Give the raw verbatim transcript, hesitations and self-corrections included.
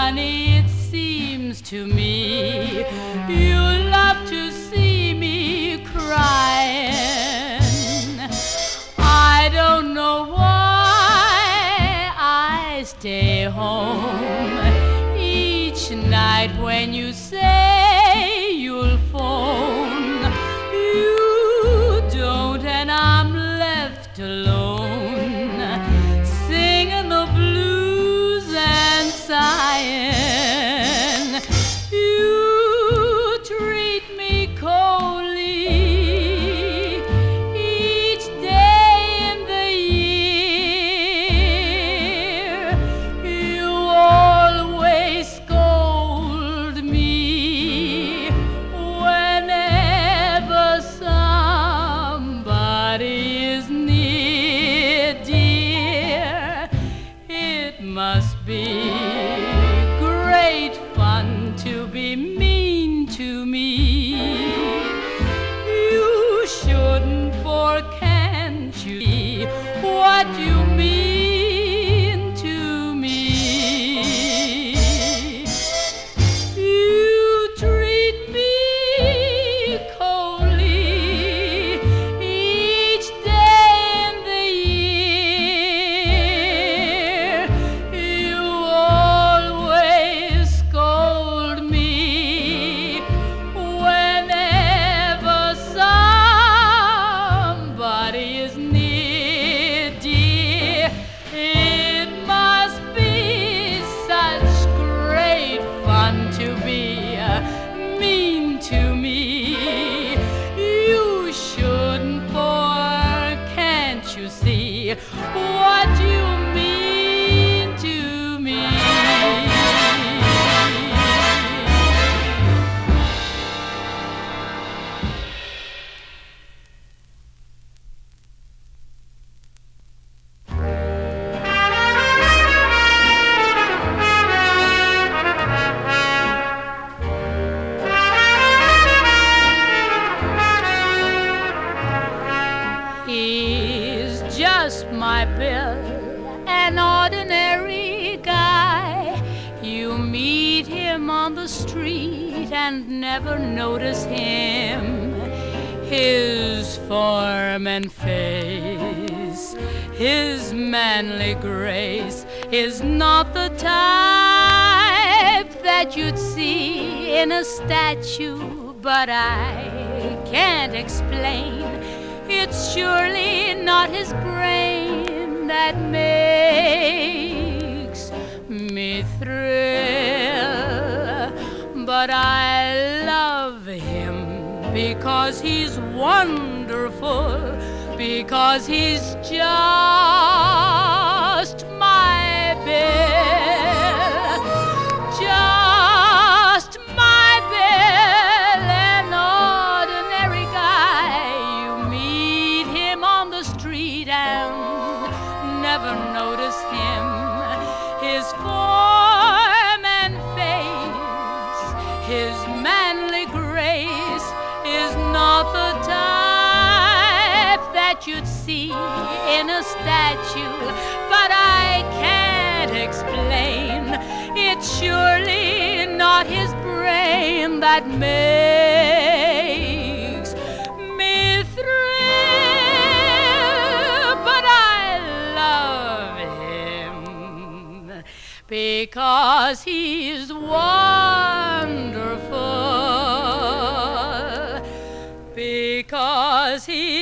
Funny it seems to me you love to see me crying. I don't know why I stay home each night when you say you'll phone. You don't, and I'm left alone, singing the blues and sighing. You treat me coldly each day in the year. You always scold me whenever somebody is near, dear. It must be great fun to be mean to me. You shouldn't, for can't you see what you mean to me? You treat me coldly each day in the year. You always scold me whenever somebody is near, dear. It must be such great fun to be uh, mean to me. You shouldn't, for can't you see what you mean to me? He's just my Bill, an ordinary guy. You meet him on the street and never notice him. His form and face, his manly grace is not the type that you'd see in a statue, but I can't explain. It's surely not his brain that makes me thrill, but I love him because he's wonderful, because he's just my Bill, just my Bill, an ordinary guy. You meet him on the street and never notice him. His form and face, his manly grace is not the type that you'd see in a statue, but I can't explain. It's surely not his brain that makes me thrill, but I love him because he's wonderful, because he